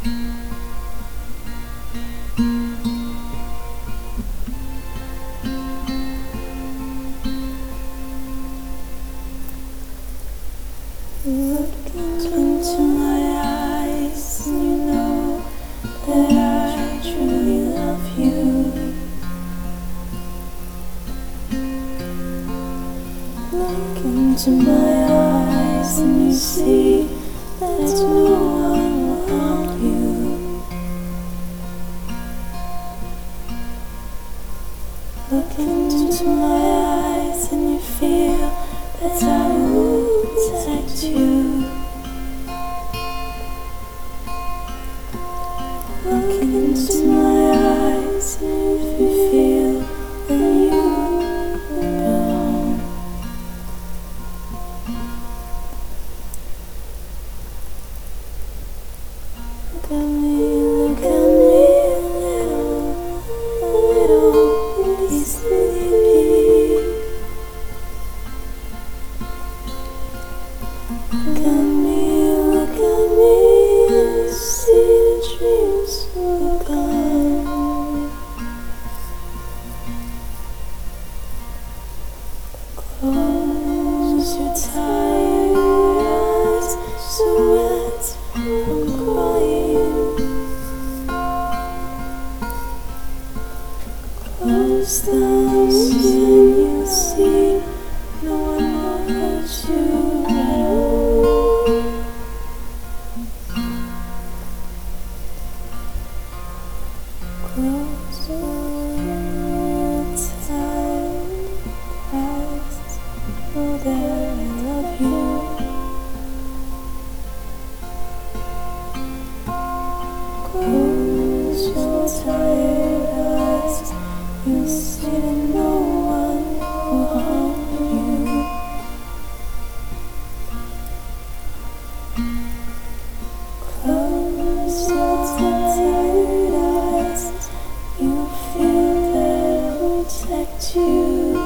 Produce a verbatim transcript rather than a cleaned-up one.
Look into my eyes, and you know that I truly love you. Look into my eyes, and you see that no one will harm you. Look into my eyes, and you feel that I will protect you. Look into my eyes, and if you feel that you belong. Look at me, look at me, a little, a little piece sleepy. Look at me, look at me, and you see the dreams will come. Close your tired eyes, so wet from crying. Close them and you'll see no one will hurt you at all. Close your tired eyes, know that I love you. Close your tired eyes, you'll see that no one will harm you. Close your tired eyes, you feel that I will protect you.